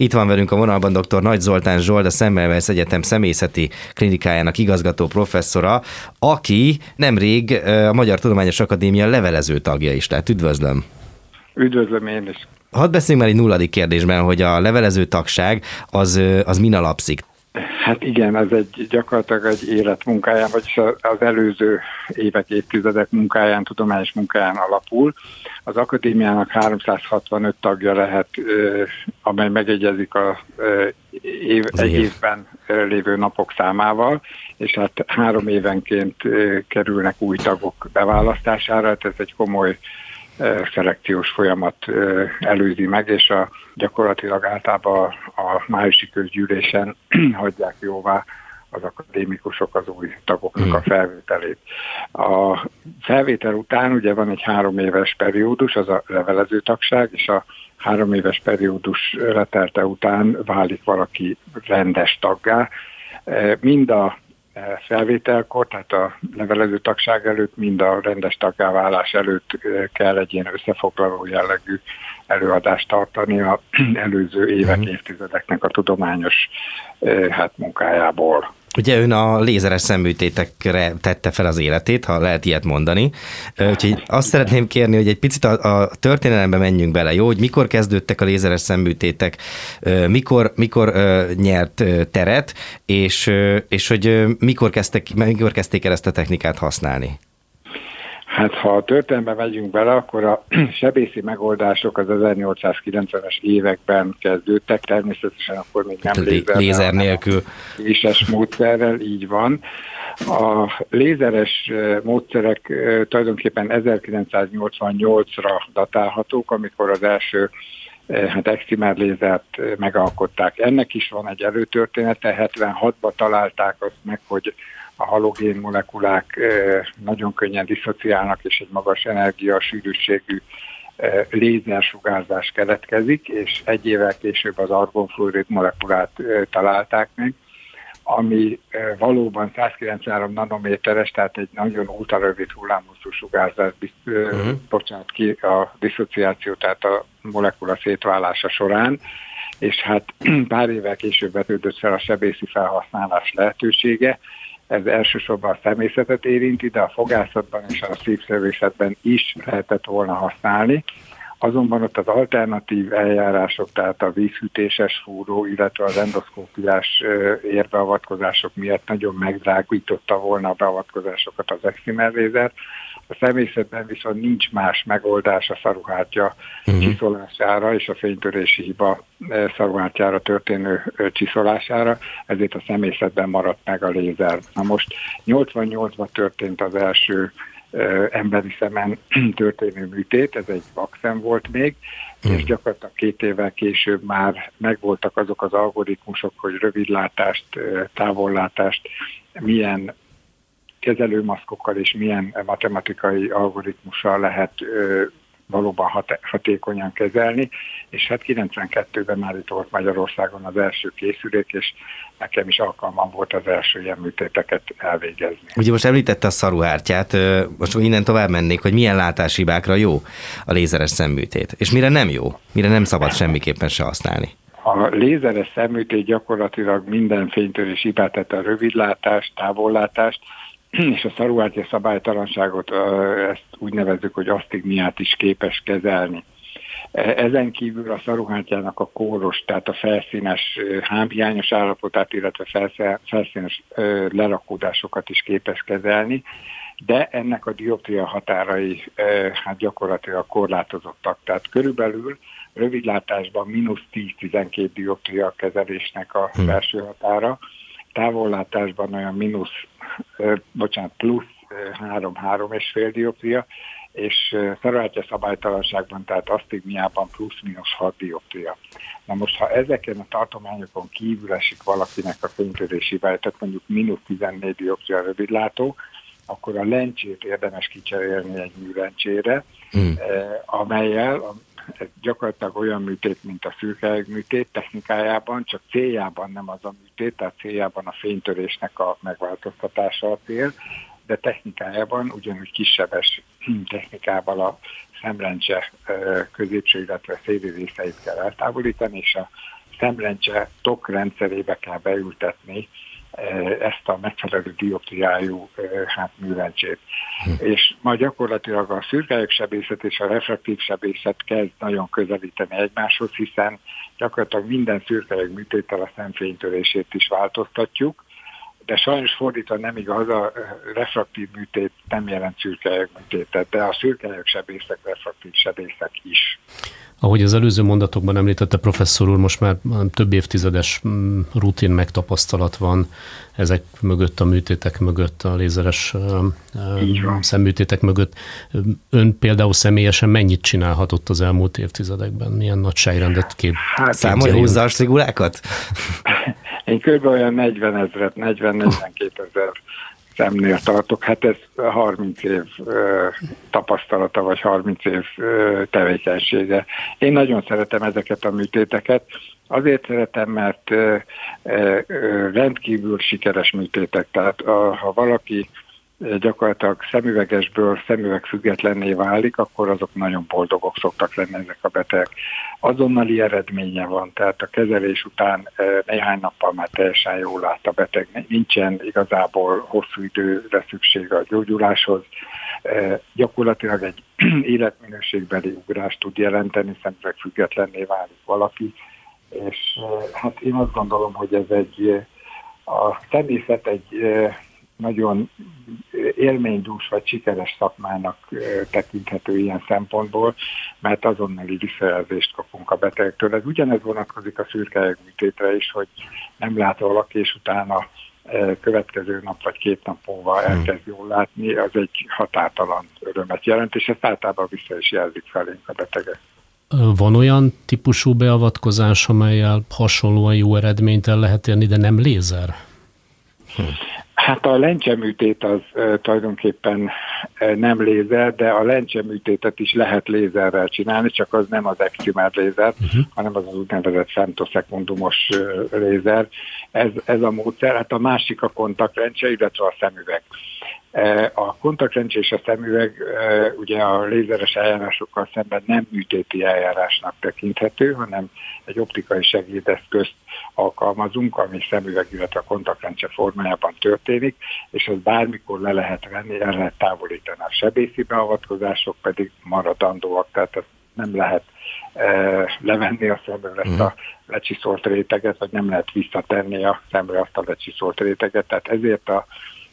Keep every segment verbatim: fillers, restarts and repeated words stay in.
Itt van velünk a vonalban dr. Nagy Zoltán Zsolt, a Semmelweis Egyetem személyzeti klinikájának igazgató professzora, aki nemrég a Magyar Tudományos Akadémia levelező tagja is, tehát üdvözlöm. Üdvözlöm én is. Hadd beszéljünk már egy nulladik kérdésben, hogy a levelező tagság az, az min alapszik? Hát igen, ez egy gyakorlatilag egy életmunkáján, vagyis az előző évek, évtizedek munkáján, tudományos munkáján alapul. Az akadémiának háromszázhatvanöt tagja lehet, amely megegyezik a év, egy évben lévő napok számával, és hát három évenként kerülnek új tagok beválasztására, hát ez egy komoly szelekciós folyamat előzi meg, és a, gyakorlatilag általában a májusi közgyűlésen hagyják jóvá az akadémikusok az új tagoknak a felvételét. A felvétel után ugye van egy három éves periódus, az a levelező tagság, és a három éves periódus letelte után válik valaki rendes taggá. Mind a felvételkor, tehát a levelező tagság előtt, mind a rendes taggáválás előtt kell egy ilyen összefoglaló jellegű előadást tartani az előző évek, évtizedeknek a tudományos hát, munkájából. Ugye ön a lézeres szemműtétekre tette fel az életét, ha lehet ilyet mondani. Úgyhogy azt szeretném kérni, hogy egy picit a, a történelembe menjünk bele, jó? Hogy mikor kezdődtek a lézeres szemműtétek, mikor, mikor nyert teret, és, és hogy mikor kezdtek, mikor kezdték el ezt a technikát használni? Hát ha a történelembe megyünk bele, akkor a sebészi megoldások az ezernyolcszázkilencvenes években kezdődtek, természetesen akkor még nem lézerrel, lézer nélkül. Késes módszerrel, így van. A lézeres módszerek tulajdonképpen ezerkilencszáznyolcvannyolcra datálhatók, amikor az első hát excimer lézert megalkották. Ennek is van egy előtörténete, hetvenhatban találták azt meg, hogy a halogén molekulák nagyon könnyen diszociálnak, és egy magas energia sűrűségű lézersugárzás keletkezik, és egy évvel később az argonfluorid molekulát találták meg, ami valóban százkilencvenhárom nanométeres, tehát egy nagyon ultrarövid hullámhosszú sugárzás uh-huh. bocsánat ki a diszociáció, tehát a molekula szétválása során, és hát pár évvel később vetődött fel a sebészi felhasználás lehetősége. Ez elsősorban a szemészetet érinti, de a fogászatban és a szívszervészetben is lehetett volna használni. Azonban ott az alternatív eljárások, tehát a vízhűtéses fúró, illetve az endoszkópiás érbeavatkozások miatt nagyon megdrágította volna a beavatkozásokat az excimer lézer. A szemészetben viszont nincs más megoldás a szaruhártya uh-huh. csiszolására és a fénytörési hiba szaruhártyára történő csiszolására, ezért a szemészetben maradt meg a lézer. Na most nyolcvannyolcban történt az első ö, emberi szemen történő műtét, ez egy vakszem volt még, uh-huh. és gyakorlatilag két évvel később már megvoltak azok az algoritmusok, hogy rövidlátást, távollátást milyen kezelőmaszkokkal és milyen matematikai algoritmussal lehet ö, valóban hat- hatékonyan kezelni, és hát kilencvenkettőben már itt volt Magyarországon az első készülék, és nekem is alkalmam volt az első ilyen műtéteket elvégezni. Ugye most említette a szaruhártyát, most innen tovább mennék, hogy milyen látáshibákra jó a lézeres szemműtét, és mire nem jó, mire nem szabad semmiképpen se használni. A lézeres szemműtét gyakorlatilag minden fénytörés hibát, tehát a rövidlátást, távollátást, és a szaruhártya szabálytalanságot, ezt úgy nevezzük, hogy asztigmiát is képes kezelni. Ezen kívül a szaruhártyának a kóros, tehát a felszínes hámhiányos állapotát, illetve felszínes lerakódásokat is képes kezelni, de ennek a dioptria határai hát gyakorlatilag korlátozottak. Tehát körülbelül rövidlátásban mínusz tíz-tizenkét dioptria kezelésnek a belső határa, távollátásban olyan mínusz, bocsánat, plusz három-három és fél dioptria, és szaruhártya szabálytalanságban, tehát asztigmiában plusz-mínusz hat dioptria. Na most, ha ezeken a tartományokon kívül esik valakinek a fénytörési hibája, tehát mondjuk mínusz tizennégy dioptria rövidlátó, akkor a lencsét érdemes kicserélni egy műlencsére, mm. amellyel ez gyakorlatilag olyan műtét, mint a szürke műtét technikájában, csak céljában nem az a műtét, tehát céljában a fénytörésnek a megváltoztatása a cél, de technikájában ugyanúgy kisebbes technikával a szemlencse középső, illetve széli részeit kell eltávolítani, és a szemlencse tok rendszerébe kell beültetni ezt a megfelelő dioptriájú hát műlencsét. Hm. És ma gyakorlatilag a szürkeág sebészet és a refraktív sebészet kezd nagyon közelíteni egymáshoz, hiszen gyakorlatilag minden szürkeág műtéttel a szemfénytörését is változtatjuk, de sajnos fordítva nem igaz, a refraktív műtét nem jelent szürkeág műtétet, de a szürkeág sebészek refraktív sebészek is. Ahogy az előző mondatokban említette professzor úr, most már több évtizedes rutin megtapasztalat van ezek mögött, a műtétek mögött, a lézeres szemműtétek mögött. Ön például személyesen mennyit csinálhatott az elmúlt évtizedekben? Milyen nagyságrendet kép? Hát számolja húzza a strigulákat? Én kb. Olyan negyven ezret, negyven-negyvenkét ezer szemnél tartok. Hát ez harminc év ö, tapasztalata, vagy harminc év ö, tevékenysége. Én nagyon szeretem ezeket a műtéteket. Azért szeretem, mert ö, ö, rendkívül sikeres műtétek. Tehát a, ha valaki gyakorlatilag szemüvegesből szemüveg függetlenné válik, akkor azok nagyon boldogok szoktak lenni ezek a betegek. Azonnali eredménye van, tehát a kezelés után néhány nappal már teljesen jól lát a beteg. Nincsen igazából hosszú időre szükség a gyógyuláshoz. Gyakorlatilag egy életminőségbeli ugrást tud jelenteni, szemüveg függetlenné válik valaki, és hát én azt gondolom, hogy ez egy, a szemészet egy nagyon élménydús vagy sikeres szakmának tekinthető ilyen szempontból, mert azonnali visszajelzést kapunk a betegtől. Ez ugyanez vonatkozik a szürkeág műtétre is, hogy nem lát valaki, és utána következő nap vagy két nap múlva elkezd jól látni, az egy határtalan örömet jelent, és ezt általában vissza is jelzik felénk a betegek. Van olyan típusú beavatkozás, amellyel hasonlóan jó eredményt el lehet érni, de nem lézer? Hm. Hát a lencseműtét az e, tulajdonképpen e, nem lézer, de a lencseműtétet is lehet lézerrel csinálni, csak az nem az excimer lézer, uh-huh. hanem az az úgynevezett femtoszekundumos e, lézer. Ez, ez a módszer. Hát a másik a kontaktlencse, illetve a szemüveg. E, a kontaktlencse és a szemüveg e, ugye a lézeres eljárásokkal szemben nem műtéti eljárásnak tekinthető, hanem egy optikai segédeszközt alkalmazunk, ami szemüveg, illetve a kontaktlencse formájában történik, és az bármikor le lehet venni, el lehet távolítani. A sebészi beavatkozások pedig maradandóak, tehát ezt nem lehet e, levenni a szemről ezt a lecsiszolt réteget, vagy nem lehet visszatenni a szemről azt a lecsiszolt réteget, tehát ezért a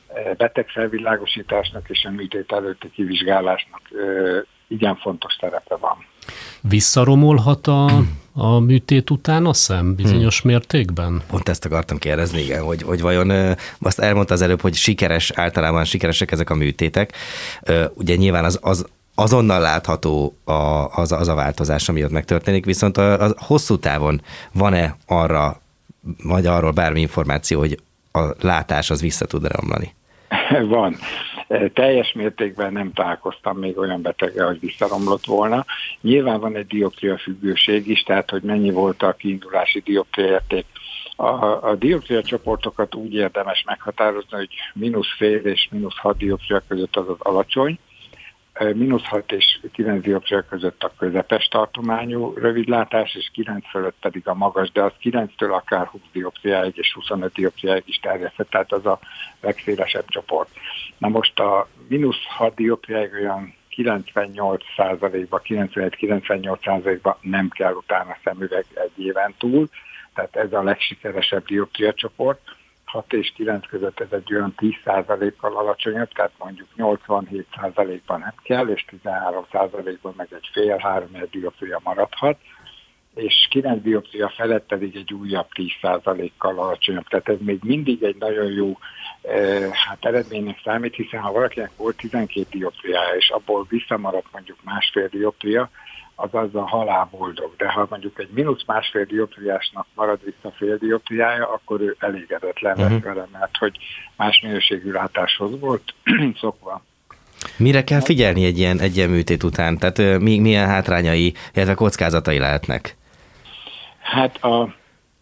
betegfelvilágosításnak és a műtét előtti kivizsgálásnak e, igen fontos szerepe van. Visszaromolhat a, a műtét után a szem bizonyos hmm. mértékben? Pont ezt akartam kérdezni, igen, hogy, hogy vajon azt elmondta az előbb, hogy sikeres, általában sikeresek ezek a műtétek. Ugye nyilván az, az azonnal látható a, az, az a változás, ami ott megtörténik, viszont a, a hosszú távon van-e arra, vagy arról bármi információ, hogy a látás az vissza tud romlani? Van. Teljes mértékben nem találkoztam még olyan beteggel, hogy visszaromlott volna. Nyilván van egy dioptria függőség is, tehát hogy mennyi volt a kiindulási dioptria érték. A, a dioptria csoportokat úgy érdemes meghatározni, hogy mínusz fél és mínusz hat dioptria között az az alacsony, mínusz hat és kilenc dioptria között a közepes tartományú rövidlátás, és kilenc fölött pedig a magas, de az kilenctől akár húsz dioptriáig és huszonöt dioptriáig is terjedhet, tehát az a legszélesebb csoport. Na most a mínusz hat dioptriáig olyan kilencvennyolc százalékban, kilencvenegy-kilencvennyolc százalékban nem kell utána szemüveg egy éven túl, tehát ez a legsikeresebb dioptria csoport. hat és kilenc között ez egy olyan tíz százalékkal alacsonyabb, tehát mondjuk nyolcvanhét százalékban nem kell, és tizenhárom százalékban meg egy fél-három dioptria maradhat, és kilenc dioptria felett pedig egy újabb tíz százalékkal alacsonyabb. Tehát ez még mindig egy nagyon jó eh, hát eredménynek számít, hiszen ha valakinek volt tizenkét dioptriája, és abból visszamaradt mondjuk másfél dioptria, az az a halál boldog. De ha mondjuk egy mínusz másfél dioptriásnak marad vissza fél dioptriája, akkor ő elégedetlen lesz uh-huh. vele, mert hogy más minőségű látáshoz volt szokva. Mire kell figyelni egy ilyen, egy ilyen műtét után? Tehát mi, milyen hátrányai, illetve kockázatai lehetnek? Hát a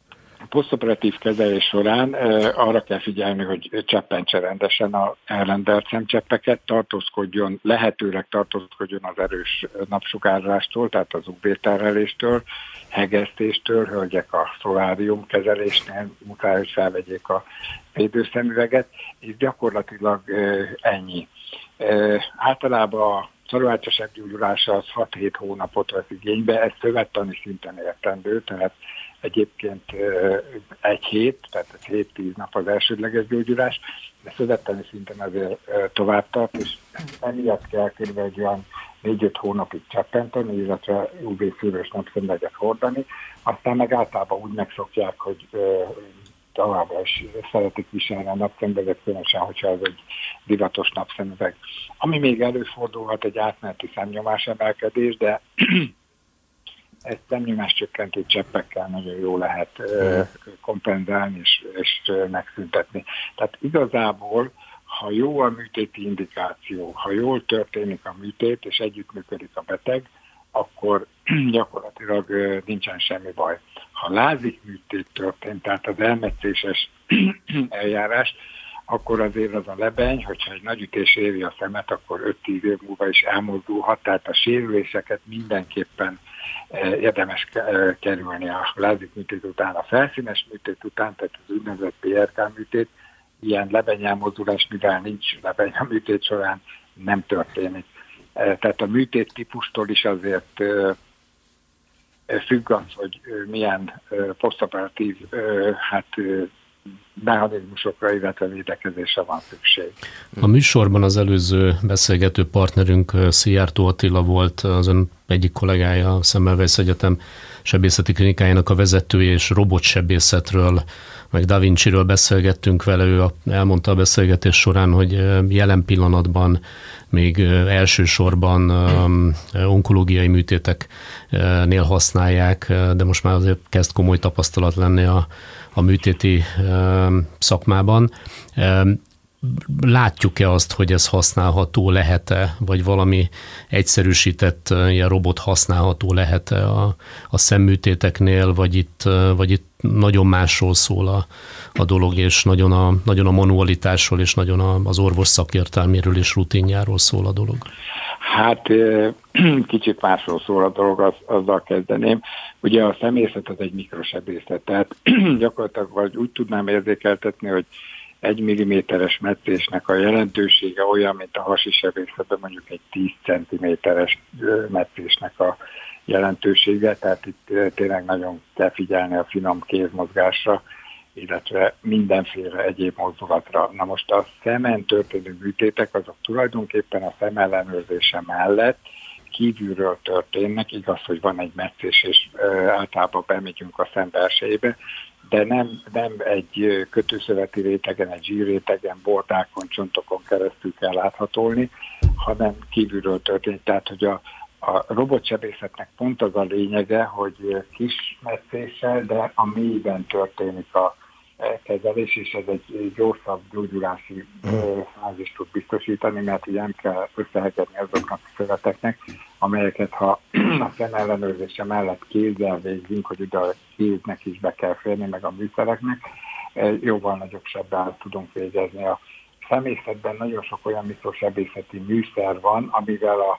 A posztoperatív kezelés során arra kell figyelni, hogy cseppentse rendesen a elrendelt szemcseppeket, tartózkodjon, lehetőleg tartózkodjon az erős napsugárzástól, tehát az u vé-terheléstől, hegesztéstől, hölgyek a szolárium kezelésnél muszáj, hogy felvegyék a védőszemüveget, és gyakorlatilag ennyi. Általában a szarváltja sebgyógyulása az hat-hét hónapot vesz igénybe, ez szövettani szinten értendő, tehát egyébként egy hét, tehát ez hét-tíz nap az elsődleges gyógyulás, de szövettani szinten azért tovább tart, és emiatt kell kb. Egy olyan négy-öt hónapig cseppenteni, illetve u vé-szűrős napszemüveget hordani, aztán meg általában úgy megszokják, hogy továbbra is szeretik viselni a napszemüveget, különösen, hogyha ez egy divatos napszemüveg. Ami még előfordulhat, egy átmeneti szemnyomás emelkedés, de ezt szemnyomás csökkentő cseppekkel nagyon jó lehet mm. kompenzálni és, és megszüntetni. Tehát igazából, ha jó a műtéti indikáció, ha jól történik a műtét és együttműködik a beteg, akkor gyakorlatilag nincsen semmi baj. Ha lázik műtét történt, tehát az elmetszéses eljárás, akkor azért az a lebeny, hogyha egy nagy ütés éri a szemet, akkor öt-tíz év múlva is elmozdulhat, tehát a sérüléseket mindenképpen érdemes kerülni a lázik műtét után. A felszínes műtét után, tehát az úgynevezett pé er ká műtét, ilyen lebenyelmozdulás, mivel nincs lebeny a műtét során, nem történik. Tehát a műtét típustól is azért függ az, hogy milyen posztoperatív hát, mechanizmusokra, illetve védekezésre van szükség. A műsorban az előző beszélgető partnerünk Szijjártó Attila volt, az ön egyik kollégája, a Semmelweis Egyetem sebészeti klinikájának a vezetője, és robotsebészetről, meg Da Vinciről beszélgettünk vele. Ő elmondta a beszélgetés során, hogy jelen pillanatban még elsősorban onkológiai műtéteknél használják, de most már azért kezd komoly tapasztalat lenni a, a műtéti szakmában. Látjuk-e azt, hogy ez használható lehet-e, vagy valami egyszerűsített ilyen robot használható lehet-e a, a szemműtéteknél, vagy itt, vagy itt nagyon másról szól a, a dolog, és nagyon a, nagyon a manualitásról, és nagyon a, az orvos szakértelméről és rutinjáról szól a dolog? Hát kicsit másról szól a dolog, az, azzal kezdeném. Ugye a szemészet az egy mikrosebészet, tehát gyakorlatilag vagy úgy tudnám érzékeltetni, hogy egy milliméteres metszésnek a jelentősége olyan, mint a hasi sebészetben mondjuk egy tíz centiméteres metszésnek a jelentősége, tehát itt tényleg nagyon kell figyelni a finom kézmozgásra, illetve mindenféle egyéb mozdulatra. Na most a szemen történő műtétek azok tulajdonképpen a szemellenőrzése mellett kívülről történnek, igaz, hogy van egy metszés, és általában bemegyünk a szem belsejébe, de nem, nem egy kötőszöveti rétegen, egy zsírrétegen, bordákon, csontokon keresztül kell láthatolni, hanem kívülről történik. Tehát, hogy a, a robotsebészetnek pont az a lényege, hogy kis metszéssel, de a mélyben történik a kezelés, és ez egy gyorsabb gyógyulási fázist tud biztosítani, mert ugye nem kell összehegedni azoknak a szöveteknek, amelyeket ha a szemellenőrzése mellett kézzel végzünk, hogy ide a kéznek is be kell férni, meg a műszereknek, jóval nagyobb sebbel tudunk végezni. A szemészetben nagyon sok olyan mikrosebészeti műszer van, amivel a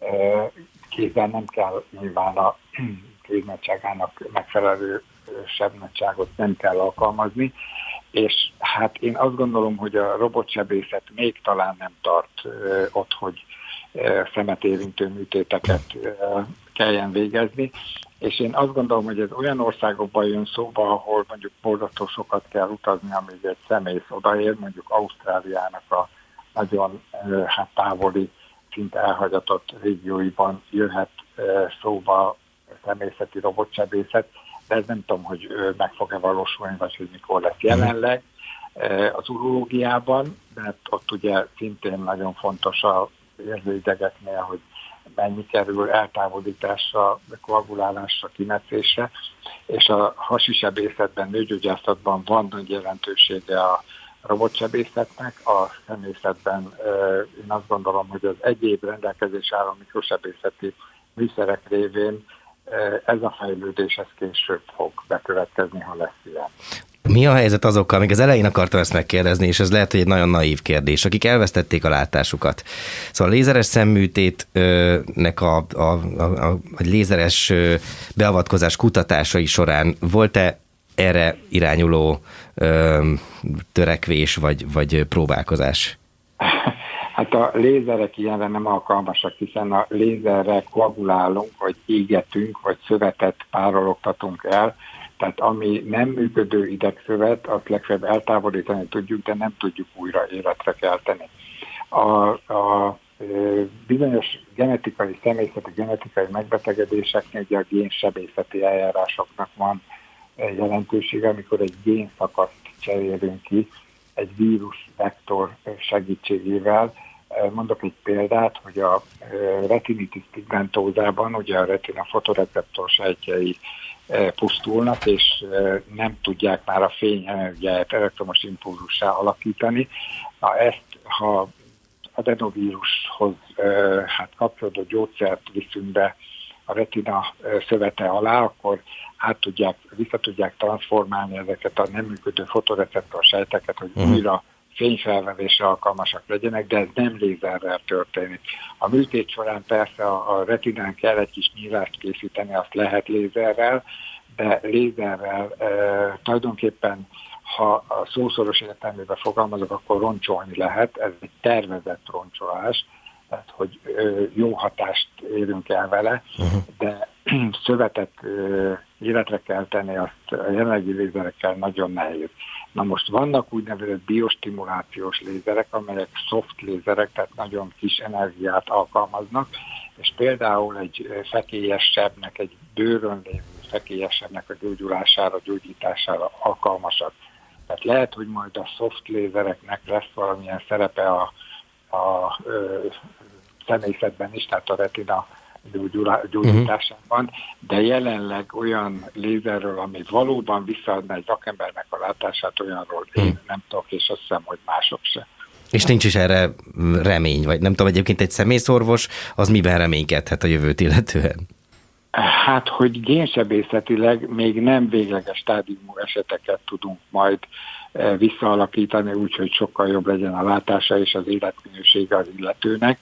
kézzel nem kell nyilván a kéznagyságának megfelelő sebnagyságot nem kell alkalmazni, és hát én azt gondolom, hogy a robotsebészet még talán nem tart ö, ott, hogy ö, szemet érintő műtéteket ö, kelljen végezni, és én azt gondolom, hogy ez olyan országokban jön szóba, ahol mondjuk borzasztó sokat kell utazni, amíg egy szemész odaér, mondjuk Ausztráliának a nagyon ö, hát távoli, szinte elhagyatott régióiban jöhet ö, szóba szemészeti robotsebészet, de ez nem tudom, hogy meg fog-e valósulni, vagy hogy mikor lesz jelenleg az urológiában, mert ott ugye szintén nagyon fontos az érzőidegeknél, hogy mennyi kerül eltávolításra, koagulálásra, kimetszésre, és a hasisebészetben, nőgyógyászatban van nagy jelentősége a robotsebészetnek, a szemészetben én azt gondolom, hogy az egyéb rendelkezés álló mikrosebészeti műszerek révén Ez a fejlődés ez később fog bekövetkezni, ha lesz ilyen. Mi a helyzet azokkal, még az elején akartam ezt megkérdezni, és ez lehet, hogy egy nagyon naív kérdés, akik elvesztették a látásukat. Szóval a lézeres szemműtétnek a, a, a, a lézeres beavatkozás kutatásai során volt-e erre irányuló ö, törekvés vagy, vagy próbálkozás? Hát a lézerek ilyenre nem alkalmasak, hiszen a lézerre koagulálunk, vagy égetünk, vagy szövetet párologtatunk el, tehát ami nem működő idegszövet, azt legfeljebb eltávolítani tudjuk, de nem tudjuk újra életre kelteni. A, a bizonyos genetikai, személyzeti genetikai megbetegedéseknél ugye a génsebészeti eljárásoknak van jelentősége, amikor egy génszakaszt cserélünk ki egy vírus vektor segítségével. Mondok egy példát, hogy a retinitis pigmentózában ugye a retina fotoreceptor sejtjei pusztulnak, és nem tudják már a fényenergiáját elektromos impulzussá alakítani. Na ezt, ha adenovírushoz hát kapcsolódó gyógyszert viszünk be a retina szövete alá, akkor át tudják, vissza tudják transformálni ezeket a nem működő fotoreceptor sejteket, hogy uh-huh. újra fényfelvevésre alkalmasak legyenek, de ez nem lézerrel történik. A műtét során persze a, a retinán kell egy kis nyílást készíteni, azt lehet lézerrel, de lézerrel e, tulajdonképpen, ha a szószoros értelmében fogalmazok, akkor roncsolni lehet, ez egy tervezett roncsolás, tehát hogy e, jó hatást érünk el vele, uh-huh. de szövetet e, életre kell tenni, azt a jelenlegi lézerekkel nagyon nehéz. Na most vannak úgynevezett biostimulációs lézerek, amelyek soft lézerek, tehát nagyon kis energiát alkalmaznak, és például egy fekélyes sebnek, egy bőrön lévő fekélyes sebnek a gyógyulására, gyógyítására alkalmasak. Tehát lehet, hogy majd a soft lézereknek lesz valamilyen szerepe a, a, a személyzetben is, tehát a retina gyógyításában, de jelenleg olyan lézerről, ami valóban visszaadna egy vakembernek a látását, olyanról én hmm. nem tudok, és azt hiszem, hogy mások se. És nincs is erre remény, vagy nem tudom, egyébként egy személyszorvos, az miben reménykedhet a jövőt illetően? Hát, hogy génsebészetileg még nem végleges stádiumú eseteket tudunk majd visszaalakítani, úgyhogy sokkal jobb legyen a látása és az életminősége az illetőnek.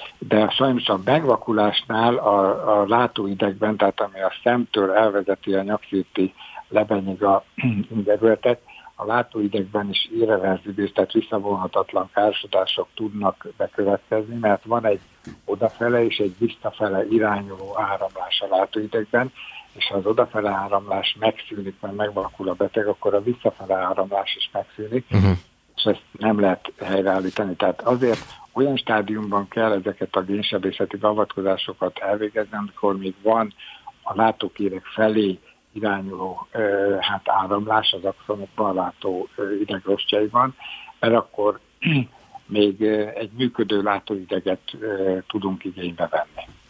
De sajnos a megvakulásnál a, a látóidegben, tehát ami a szemtől elvezeti a nyakszírti lebenyig a idegületet, a látóidegben is irreverzibilis, tehát visszavonhatatlan károsodások tudnak bekövetkezni, mert van egy odafele és egy visszafele irányuló áramlás a látóidegben, és ha az odafele áramlás megszűnik, mert megvakul a beteg, akkor a visszafele áramlás is megszűnik, uh-huh. és ezt nem lehet helyreállítani. Tehát azért olyan stádiumban kell ezeket a génsebészeti beavatkozásokat elvégezni, amikor még van a látókéreg felé irányuló hát áramlás az axonokban, a látó idegrostjaiban, mert akkor még egy működő látóideget tudunk igénybe venni.